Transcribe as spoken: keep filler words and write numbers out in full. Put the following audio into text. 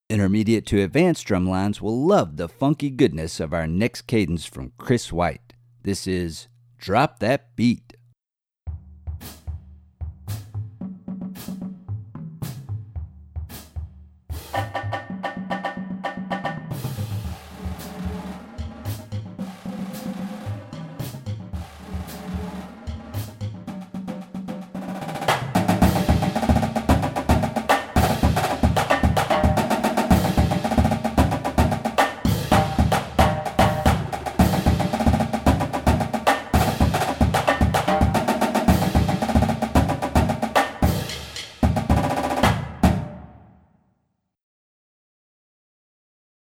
Intermediate to advanced drumlines will love the funky goodness of our next cadence from Chris White. This is Drop That Beat.